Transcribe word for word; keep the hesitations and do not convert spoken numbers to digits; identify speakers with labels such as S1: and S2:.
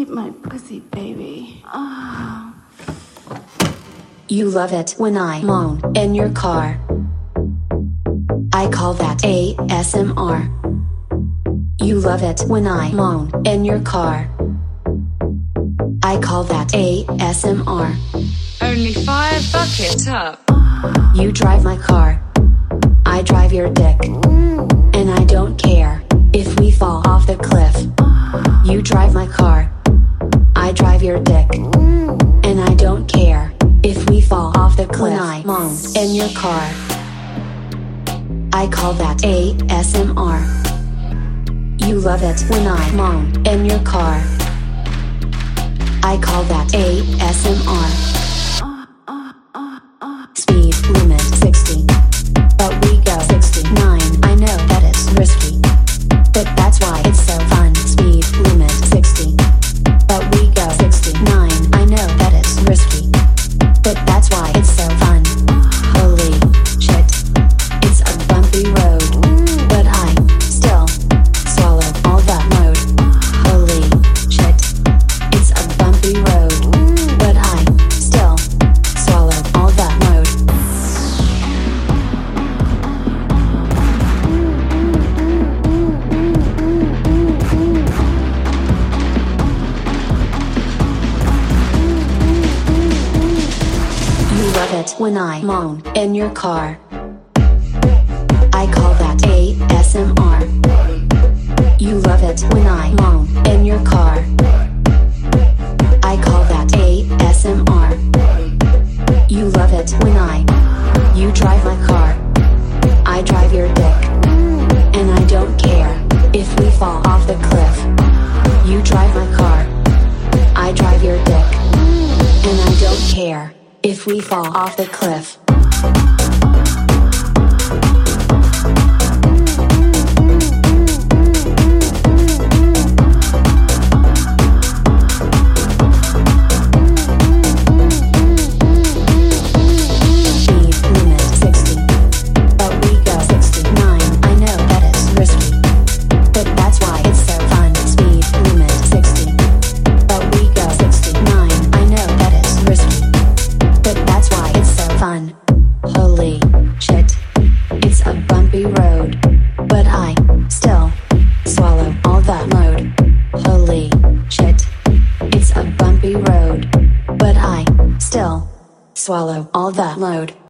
S1: Eat my pussy, baby. Oh.
S2: You love it when I moan in your car. I call that A S M R. You love it when I moan in your car. I call that A S M R.
S3: Only five buckets up.
S2: You drive my car. I drive your dick. And I don't care if we fall off the cliff. You drive my car. I drive your dick. And I don't care if we fall off the cliff. When I moan in your car, I call that A S M R. You love it when I moan in your car. I call that A S M R. Speed limit sixty, but we go sixty-nine. I know that it's risky, but that's why it's so fun. Speed limit sixty, but we go sixty-nine. I know that it's risky, but that's why it's so fun. Holy shit, it's a bumpy road, but I still swallow all that load. Holy shit, it's a bumpy road, but I still swallow all that load. You love it when I moan in your car. I call that A S M R. You love it when I moan in your car. I call that A S M R. You love it when I, you drive my car. I drive your dick. And I don't care if we fall off the cliff. You drive my car. I drive your dick. And I don't care if we fall off the cliff. Holy shit, it's a bumpy road, but I still swallow all that load. Holy shit, it's a bumpy road, but I still swallow all that load.